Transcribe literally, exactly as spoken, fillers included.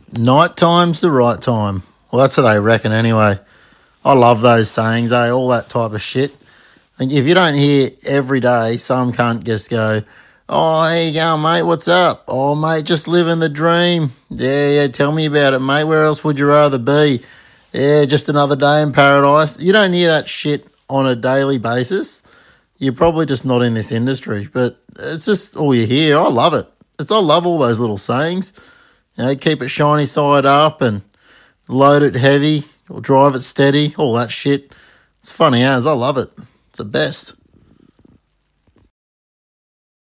Night time's the right time. Well, that's what they reckon anyway. I love those sayings, eh? All that type of shit. And if you don't hear every day some cunt just go, oh, how you going, mate? What's up? Oh, mate, just living the dream. Yeah, yeah, tell me about it, mate. Where else would you rather be? Yeah, just another day in paradise. You don't hear that shit on a daily basis. You're probably just not in this industry, but it's just all you hear. I love it. It's I love all those little sayings. You know, keep it shiny side up and load it heavy or drive it steady, all that shit. It's funny as. I love it. It's the best.